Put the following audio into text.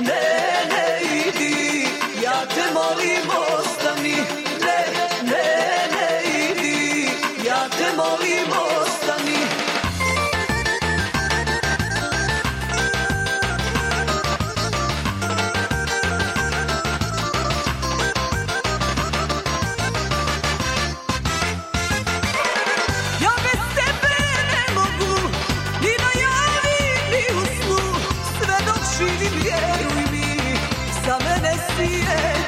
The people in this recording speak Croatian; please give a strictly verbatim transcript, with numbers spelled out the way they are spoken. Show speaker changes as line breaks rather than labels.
ne, ne idi, ja te molim ostani, ne, ne, ne idi, ja te molim ostani. Ja bez tebe ne mogu, ni na javi, ni u snu, sve dok živim, vjeruj mi, za mene si je